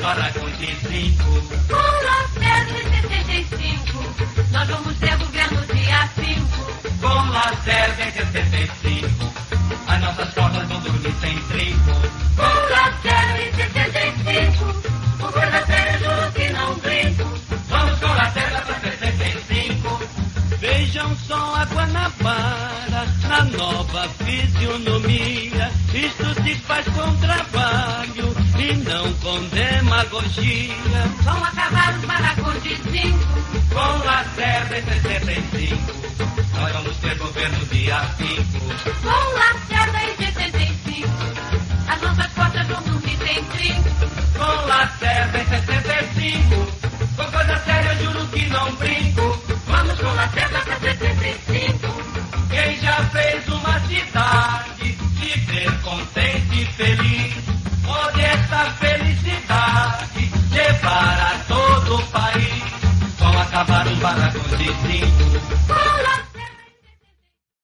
barracões de 5. Com Lacerda em 65, nós vamos ter governo dia 5. Com Lacerda em 65, as nossas portas vão dormir sem trinco. Com Lacerda em 65, o coisa séria juro que não brinco. Vamos com Lacerda pra 65. Vejam só a Guanabara na nova fisionomia. Isto se faz com trabalho e não com demagogia. Vão acabar os barracões de 5. Com Lacerda em 65, nós vamos ter governo dia 5. Com Lacerda em 65, as nossas portas vão dormir sem trinco. Com Lacerda em 65, com coisa séria eu juro que não brinco. Vamos com Lacerda pra 65. Quem já fez uma cidade viver contente e feliz, pode essa felicidade levar a todo o país. Vão acabar os barracões de 5. Com Lacerda